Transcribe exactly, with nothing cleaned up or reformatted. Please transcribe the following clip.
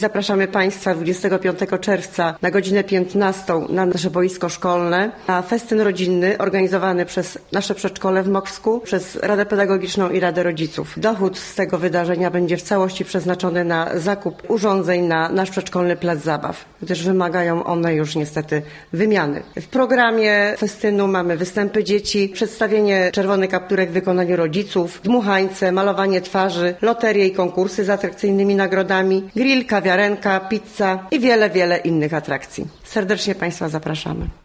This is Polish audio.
Zapraszamy Państwa dwudziestego piątego czerwca na godzinę piętnastą na nasze boisko szkolne, na festyn rodzinny organizowany przez nasze przedszkole w Moksku, przez Radę Pedagogiczną i Radę Rodziców. Dochód z tego wydarzenia będzie w całości przeznaczony na zakup urządzeń na nasz przedszkolny plac zabaw, gdyż wymagają one już niestety wymiany. W programie festynu mamy występy dzieci, przedstawienie czerwonych kapturek w wykonaniu rodziców, dmuchańce, malowanie twarzy, loterie i konkursy z atrakcyjnymi nagrodami, grill, kawiarenka, pizza i wiele, wiele innych atrakcji. Serdecznie Państwa zapraszamy.